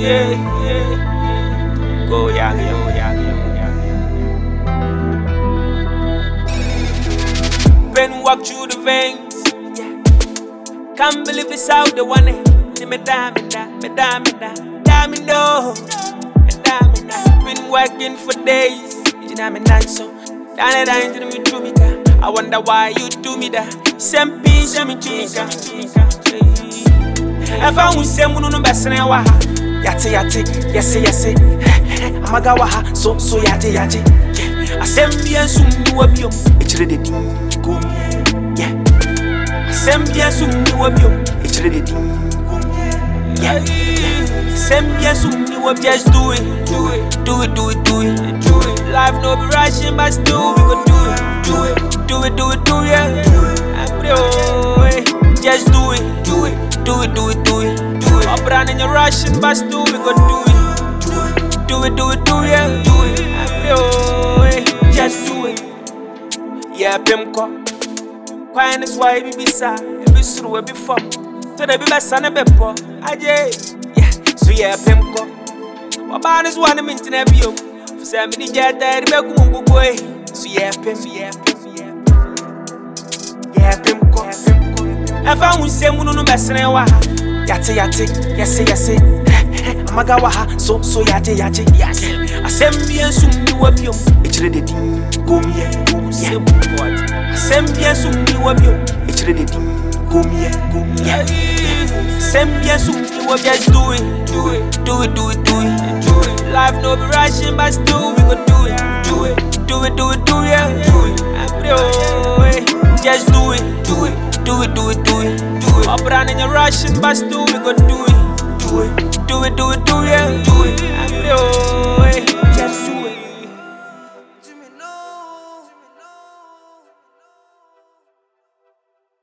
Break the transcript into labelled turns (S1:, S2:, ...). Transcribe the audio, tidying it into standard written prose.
S1: Go young, Pen walk through the veins. Can't believe this out the one. Me no. Been working for days. Me so. I wonder why you do me that. Same piece, me if I was saying no best in wa yate yes amagawa ha so yate asembia sum wabiom echire de din go yeah asembia sum wabiom echire de din go yeah asembia sum wab just do it life no be rushing but still we go do it yeah just do it I'm brand in your Russian but still we go do it yeah just do it yeah pimko kwine is why be bisa e be suru e be fam to the be besa na bepo aje yeah so yeah pimko oban is one minute na biom say me di jata be gumungu boy so yeah pimko if I was saying no best in wa yate yes amagawa ha so yate yes asembia sum wabiom echire de din go me asembia sum wabiom echire de din go me asembia sum wab just do it life no be rushing but still we go do it yeah just do it I'm brand in your Russian but still we go do it